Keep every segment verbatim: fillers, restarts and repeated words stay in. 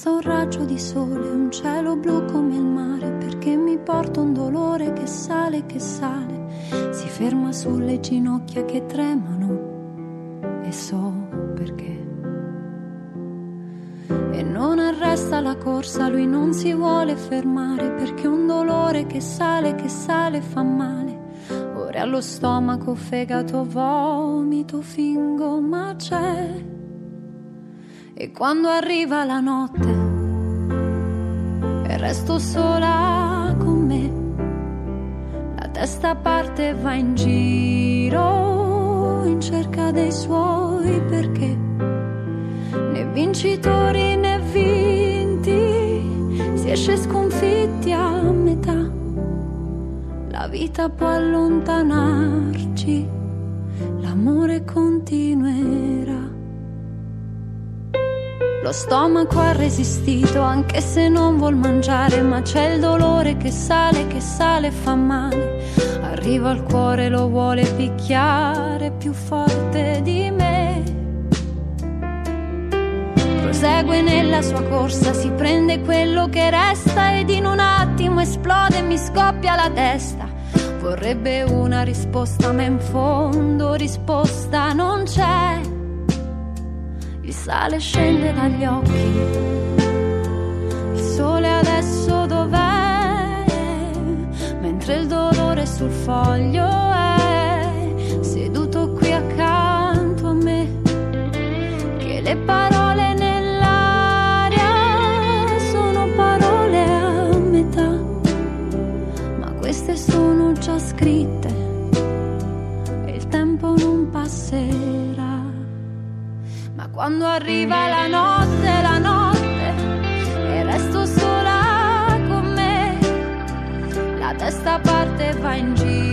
Basta un raggio di sole, un cielo blu come il mare, perché mi porta un dolore che sale, che sale, si ferma sulle ginocchia che tremano, e so perché. E non arresta la corsa, lui non si vuole fermare, perché un dolore che sale, che sale fa male. Ora allo stomaco, fegato, vomito, fingo, ma c'è. E quando arriva la notte e resto sola con me, la testa parte e va in giro in cerca dei suoi perché. Né vincitori né vinti, si esce sconfitti a metà. La vita può allontanarci, l'amore continuerà. Lo stomaco ha resistito anche se non vuol mangiare, ma c'è il dolore che sale, che sale e fa male. Arriva al cuore, lo vuole picchiare più forte di me. Prosegue nella sua corsa, si prende quello che resta ed in un attimo esplode e mi scoppia la testa. Vorrebbe una risposta ma in fondo risposta non c'è. Il sale scende dagli occhi, il sole adesso dov'è? Mentre il dolore sul foglio è seduto qui accanto a me. Che le parole nell'aria sono parole a metà, ma queste sono già scritte e il tempo non passerà. Ma quando arriva la notte, la notte, e resto sola con me, la testa parte e va in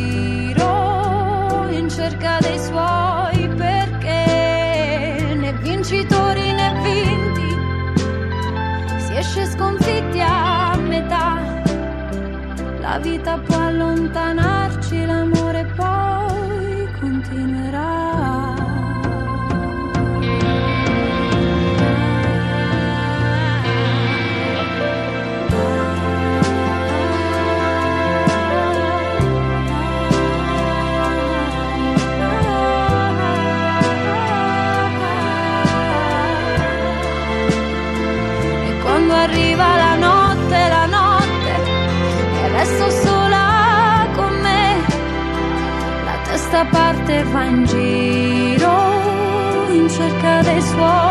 giro in cerca dei suoi perché. Né vincitori né vinti, si esce sconfitti a metà. La vita può allontanarci, l'amore poi continuerà. Arriva la notte, la notte, e resto sola con me. La testa parte e va in giro in cerca dei suoi